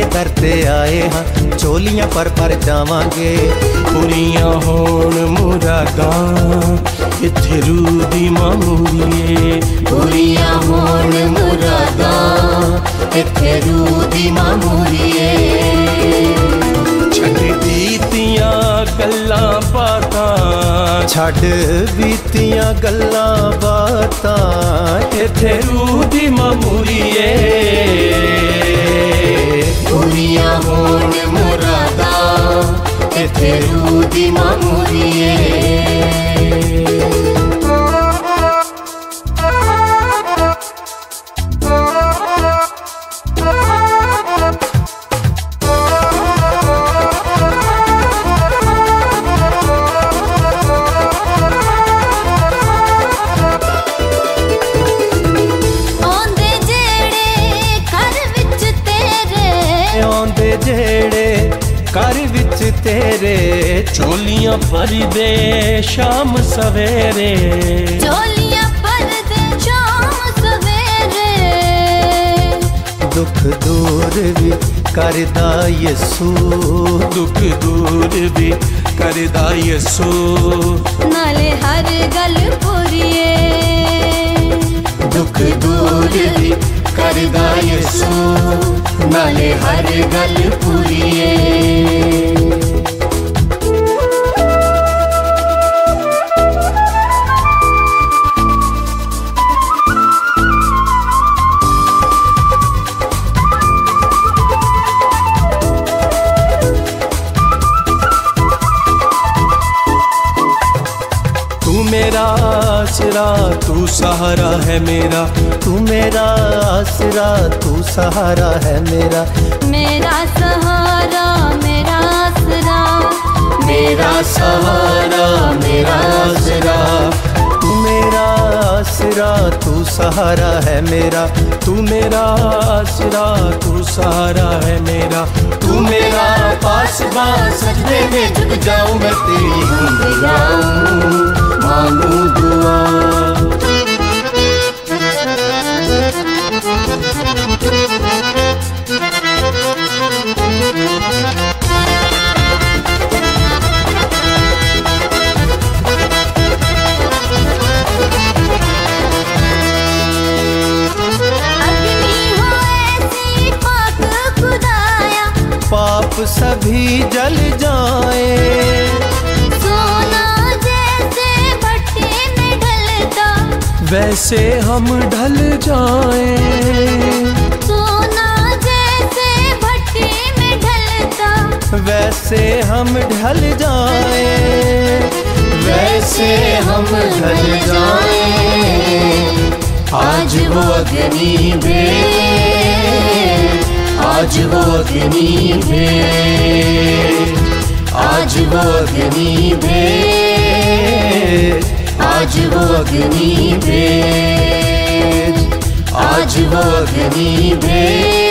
दर ते आए हाँ, झोलियां पर जावांगे। पूरियां होण मुरादां इत्थे रूह दी मामूरीए, पूरियां होण मुरादां इत्थे रूह दी मामूरीए। छड्ड बीतियां गल्लां बातां, छड्ड बीतियां गल्लां बातां इत्थे रूह दी मामूरीए। पूरियां होण मुरादां इत्थे रूह दी मामूरीए। जेड़े घर विच तेरे, झोलियां भर दे शाम सवेरे, झोलियां भर दे शाम सवेरे। दुख दूर भी करदा यसू, दुख दूर भी करदा यसू, नाले हर गल पूरीए। दुख दूर भी करदा यसू, नाले हर गल पूरीए। तू मेरा आसरा तू सहारा है मेरा, तू मेरा आसरा तू सहारा है मेरा, मेरा सहारा मेरा आसरा, मेरा सहारा मेरा आसरा। तू मेरा आसरा तू सहारा है मेरा, तू मेरा आसरा तू सहारा है मेरा, तू मेरा पासबां सजदे में झुक जाऊं मैं तेरी गूंज गाऊं, मांगू दुआ। पाप सभी जल जाए, सोना जैसे भट्टी में ढलता, वैसे हम ढल जाए। सोना जैसे भट्टी में ढलता, वैसे हम ढल जाए, वैसे हम ढल जाए। आज वो अग्नि भेद, आज वो अग्नि भेद, आज वो अग्नि भेद, आज वो अग्नि भेद, आज वो अग्नि भेद।